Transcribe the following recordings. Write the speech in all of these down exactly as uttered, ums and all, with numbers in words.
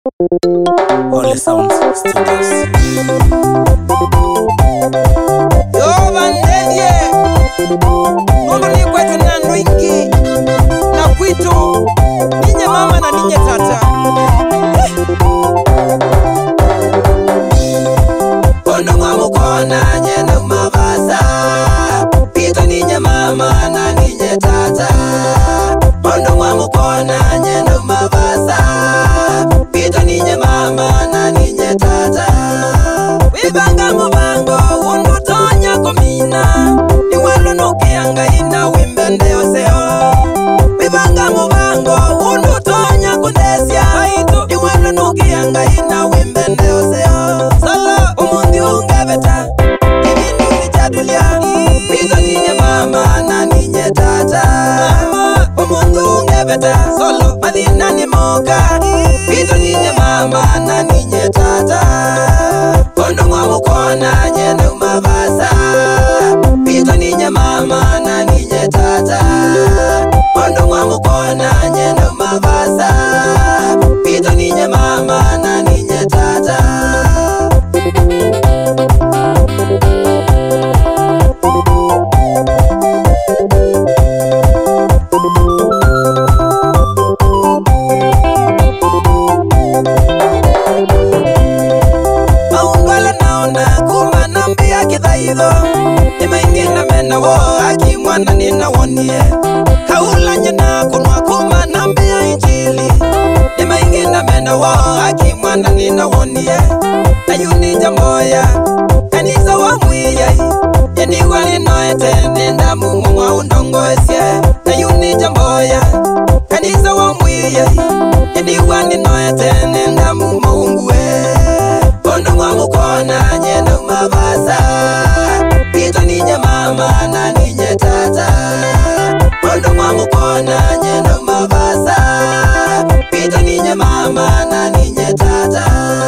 Holy Sounds Studios. Yo bandedie Nono ni kwetu nando ingi Na kwitu ninye mama na ninye tata Kondo mwamu kona nye na umabasa Pito ninye mama na ninye tata Kondo mwamu kona nye na umabasa Pito ninye mama na ninye tata Wibanga mubango undu tonya komina Iwalo nukianga ina wimbende yoseo Wibanga mubango undu tonya kundesia Iwalo nukianga ina wimbende yoseo Solo umundi ungebeta Ibinu nijadulia Pito ninye mama na ninye tata Umundu ungebeta Solo madina ni moka Pito ninye mama na ninye tata Kondo mwamu kona nye na umabasa Pito ninye mama na ninye tata Kondo mwamu kona nye na umabasa Pito ninye mama na ninye tata Ima ingina mena wo aki mwana nina wonie Kaula njena kunwa kuma nambi ya injili Ima ingina mena wo aki mwana nina wonie Ayuni jamoya kanisa wa mwiya Yeni wali noete nenda mumu mwa undongo esye Ayuni jamoya kanisa wa mwiya Yeni wali noete nenda mumu unguwe Kondo mwamu kona nyena umabasa Pito ninye mama na ninye tata Kondo mwamu kona nyena umabasa Pito ninye mama na ninye tata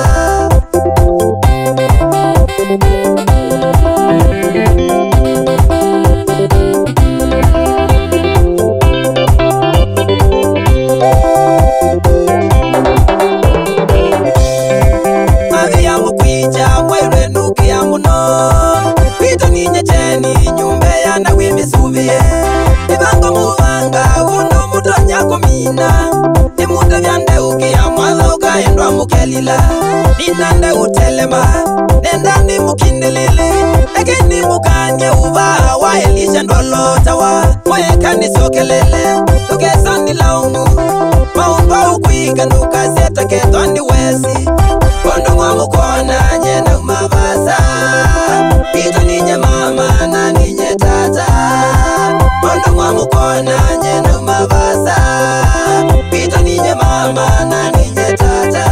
Mavi ya mkwija mwewe nuki ya muno Pito ninye cheni nyumbe ya na wimi suvie Ibango muvanga uno mutonya komina Imuta vyande uki ya mwadha ukaendwa mukelila Ninande utelema Nenda ni mukindelele Ekini mukanye uva wa elisha ndolota wa Moye kanisokelele Tukesani laumu Maumba ukuiga nuka seta ketwani wesi Kondo mwamu kona nyena umabasa Pito ninye mama na ninye tata Kondo mwamu kona nyena umabasa Pito ninye mama na ninye tata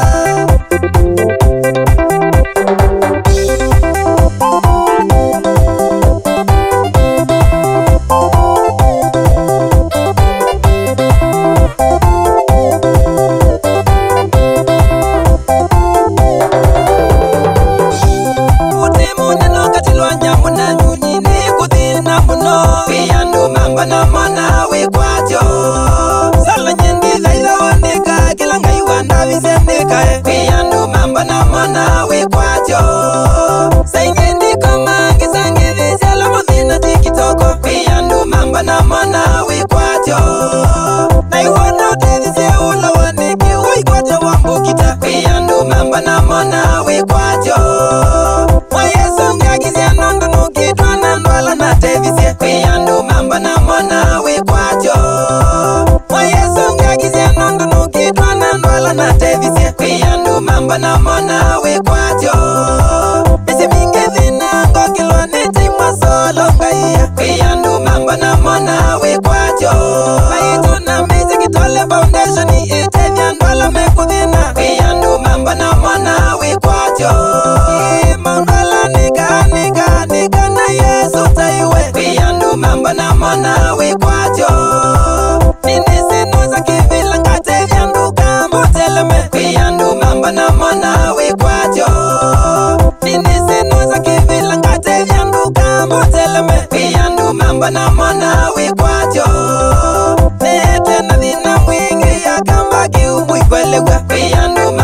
na mana we kwatyo Sala nyendi zaila wandeka Kila ngai wanda visendeka Kuyandu mamba na mana we kwatyo Saingendi kama kisangi visela muthina tikitoko Kuyandu mamba na mana we kwatyo Na iwana utethise ula wandeki Ui kwatyo wambukita Kuyandu mamba na mana we kwatyo Mwa Yesu ngakizia nondo nukitwa na ndwala na tevise Kuyandu mamba na mana we kwatyo Mwa Yesu ngakizia nondo nukitwa na ndwala na tevise Kuyandu mamba na mana we kwatyo Isi minge vina ngokilwa nete imwa solo ngaiya Kuyandu mamba na mana we kwatyo Maitu na mizi kitole foundation ite vya ndwala mekudhina Kuyandu mamba na mana we kwatyo Mandala nika nika nika na Yesu taiwe Kuyandu mamba na mana we kwatyo Nini sinu za kivila ngate vya nduka moteleme Kuyandu mamba na mana we kwatyo Nini sinu za kivila ngate vya nduka moteleme Kuyandu mamba na mana we kwatyo Nete na dhina mwingi ya kamba kiumu ikwelewa Kuyandu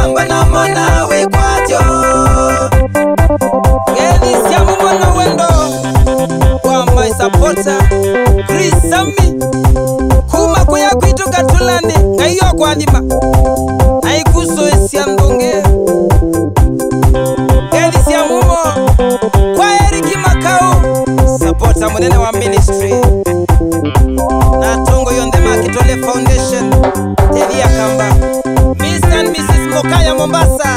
Mombasa